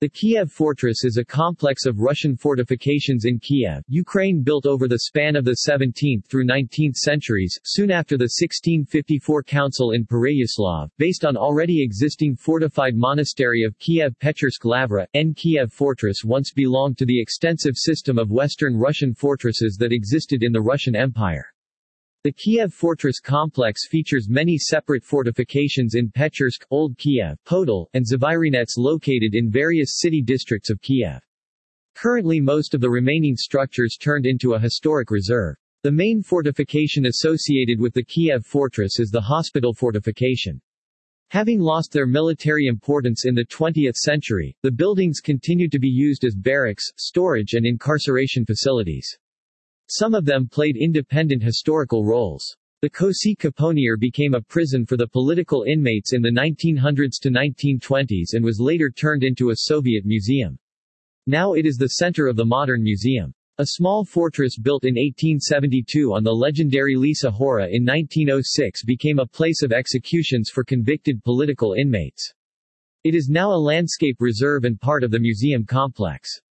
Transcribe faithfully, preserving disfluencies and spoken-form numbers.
The Kiev Fortress is a complex of Russian fortifications in Kiev, Ukraine built over the span of the seventeenth through nineteenth centuries, soon after the sixteen fifty-four Council in Pereyaslav, based on already existing fortified monastery of Kiev-Pechersk Lavra. N. Kiev Fortress once belonged to the extensive system of Western Russian fortresses that existed in the Russian Empire. The Kiev Fortress complex features many separate fortifications in Pechersk, Old Kiev, Podol, and Zvironets located in various city districts of Kiev. Currently most of the remaining structures turned into a historic reserve. The main fortification associated with the Kiev Fortress is the hospital fortification. Having lost their military importance in the twentieth century, the buildings continued to be used as barracks, storage and incarceration facilities. Some of them played independent historical roles. The Kosy Kaponier became a prison for the political inmates in the nineteen hundreds to nineteen twenties and was later turned into a Soviet museum. Now it is the center of the modern museum. A small fortress built in eighteen seventy-two on the legendary Lisa Hora in nineteen oh six became a place of executions for convicted political inmates. It is now a landscape reserve and part of the museum complex.